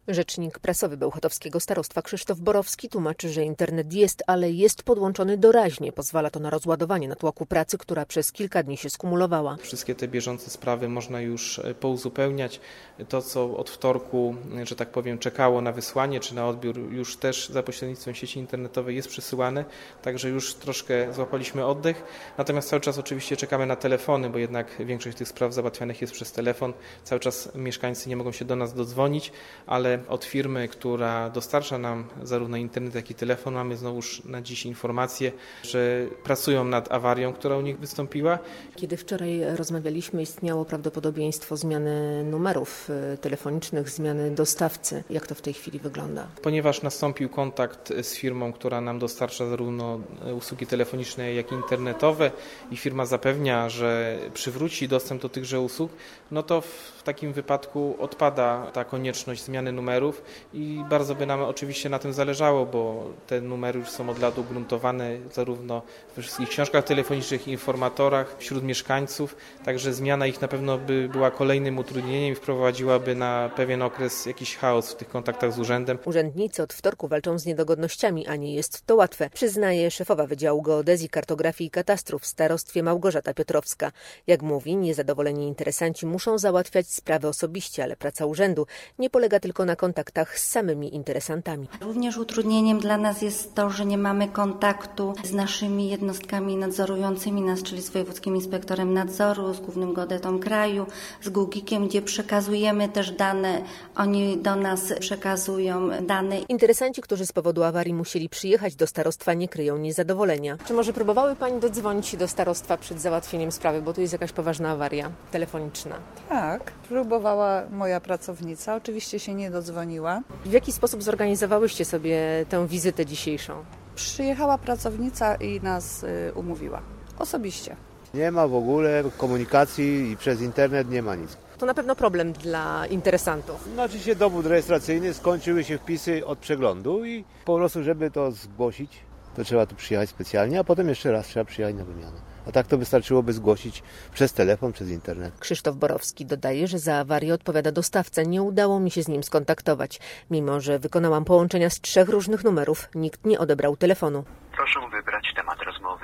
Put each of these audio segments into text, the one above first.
Rzecznik prasowy bełchatowskiego starostwa Krzysztof Borowski tłumaczy, że internet jest, ale jest podłączony doraźnie. Pozwala to na rozładowanie natłoku pracy, która przez kilka dni się skumulowała. Wszystkie te bieżące sprawy można już pouzupełniać. To, co od wtorku, że tak powiem, czekało na wysłanie czy na odbiór, już też za pośrednictwem sieci internetowej jest przesyłane, także już troszkę złapaliśmy oddech. Natomiast cały czas oczywiście czekamy na telefony, bo jednak większość tych spraw załatwianych jest przez telefon. Cały czas mieszkańcy nie mogą się do nas dodzwonić, ale od firmy, która dostarcza nam zarówno internet, jak i telefon, mamy znowuż na dziś informację, że pracują nad awarią, która u nich wystąpiła. Kiedy wczoraj rozmawialiśmy, istniało prawdopodobieństwo zmiany numerów telefonicznych, zmiany dostawcy. Jak to w tej chwili wygląda? Ponieważ nastąpił kontakt z firmą, która nam dostarcza zarówno usługi telefoniczne, jak i internetowe i firma zapewnia, że przywróci dostęp do tychże usług, no to w takim wypadku odpada ta konieczność zmiany numerów i bardzo by nam oczywiście na tym zależało, bo te numery już są od lat ugruntowane zarówno we wszystkich książkach telefonicznych, informatorach wśród mieszkańców, także zmiana ich na pewno by była kolejnym utrudnieniem i wprowadziłaby na pewien okres jakiś chaos w tych kontaktach z urzędem. Urzędnicy od wtorku walczą z niedogodnościami, a nie jest to łatwe, przyznaje szefowa Wydziału Geodezji, Kartografii i Katastru w starostwie Małgorzata Piotrowska. Jak mówi, niezadowoleni interesanci muszą załatwiać sprawy osobiście, ale praca urzędu nie polega tylko na kontaktach z samymi interesantami. Również utrudnieniem dla nas jest to, że nie mamy kontaktu z naszymi jednostkami nadzorującymi nas, czyli z Wojewódzkim Inspektorem Nadzoru, z Głównym Geodetą Kraju, z GUGiK-iem, gdzie przekazujemy też dane, oni do nas przekazują dane. Interesanci, którzy z powodu awarii musieli przyjechać do starostwa, nie kryją niezadowolenia. Czy może próbowały Pani dodzwonić się do starostwa przed załatwieniem sprawy, bo tu jest jakaś poważna awaria telefoniczna? Tak, próbowała moja pracownica, oczywiście się nie dodzwoniła. W jaki sposób zorganizowałyście sobie tę wizytę dzisiejszą? Przyjechała pracownica i nas umówiła, osobiście. Nie ma w ogóle komunikacji i przez internet nie ma nic. To na pewno problem dla interesantów. Znaczy się dowód rejestracyjny, skończyły się wpisy od przeglądu i po prostu, żeby to zgłosić, to trzeba tu przyjechać specjalnie, a potem jeszcze raz trzeba przyjechać na wymianę. A tak to wystarczyłoby zgłosić przez telefon, przez internet. Krzysztof Borowski dodaje, że za awarię odpowiada dostawca. Nie udało mi się z nim skontaktować. Mimo że wykonałam połączenia z 3 różnych numerów, nikt nie odebrał telefonu. Proszę wybrać temat rozmowy.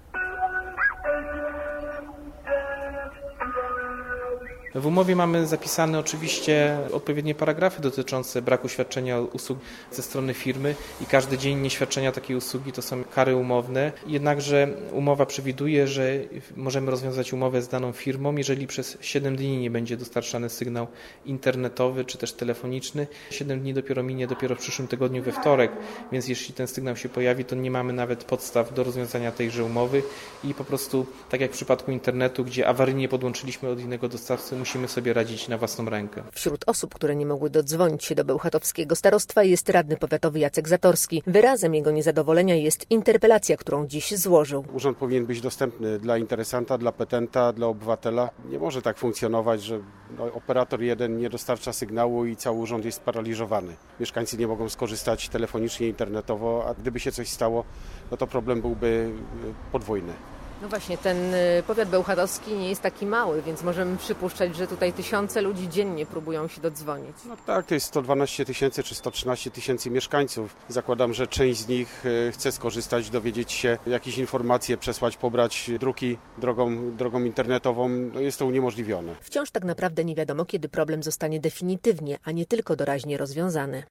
W umowie mamy zapisane oczywiście odpowiednie paragrafy dotyczące braku świadczenia usług ze strony firmy i każdy dzień nieświadczenia takiej usługi to są kary umowne. Jednakże umowa przewiduje, że możemy rozwiązać umowę z daną firmą, jeżeli przez 7 dni nie będzie dostarczany sygnał internetowy czy też telefoniczny. 7 dni dopiero minie dopiero w przyszłym tygodniu we wtorek, więc jeśli ten sygnał się pojawi, to nie mamy nawet podstaw do rozwiązania tejże umowy i po prostu, tak jak w przypadku internetu, gdzie awaryjnie podłączyliśmy od innego dostawcy, musimy sobie radzić na własną rękę. Wśród osób, które nie mogły dodzwonić się do bełchatowskiego starostwa, jest radny powiatowy Jacek Zatorski. Wyrazem jego niezadowolenia jest interpelacja, którą dziś złożył. Urząd powinien być dostępny dla interesanta, dla petenta, dla obywatela. Nie może tak funkcjonować, że operator jeden nie dostarcza sygnału i cały urząd jest sparaliżowany. Mieszkańcy nie mogą skorzystać telefonicznie, internetowo, a gdyby się coś stało, no to problem byłby podwójny. No właśnie, ten powiat bełchatowski nie jest taki mały, więc możemy przypuszczać, że tutaj tysiące ludzi dziennie próbują się dodzwonić. No tak, to jest 112 tysięcy czy 113 tysięcy mieszkańców. Zakładam, że część z nich chce skorzystać, dowiedzieć się, jakieś informacje przesłać, pobrać druki drogą internetową. No jest to uniemożliwione. Wciąż tak naprawdę nie wiadomo, kiedy problem zostanie definitywnie, a nie tylko doraźnie rozwiązany.